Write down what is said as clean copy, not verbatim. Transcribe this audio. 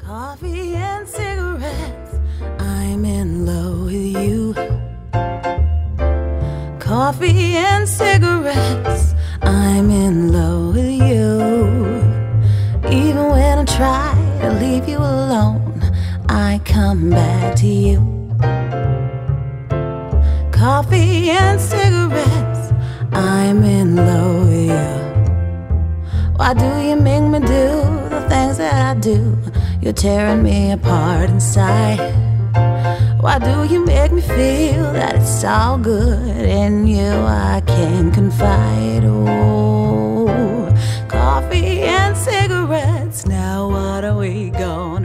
Coffee and cigarettes, I'm in love with you. Coffee and cigarettes, I'm in love with you. Even when I try to leave you alone, I come back to you. Coffee and cigarettes, I'm in love with you. Why do you make me do the things that I do? You're tearing me apart inside. Why do you make me feel that it's all good? In you I can confide. Oh, coffee and cigarettes, now what are we going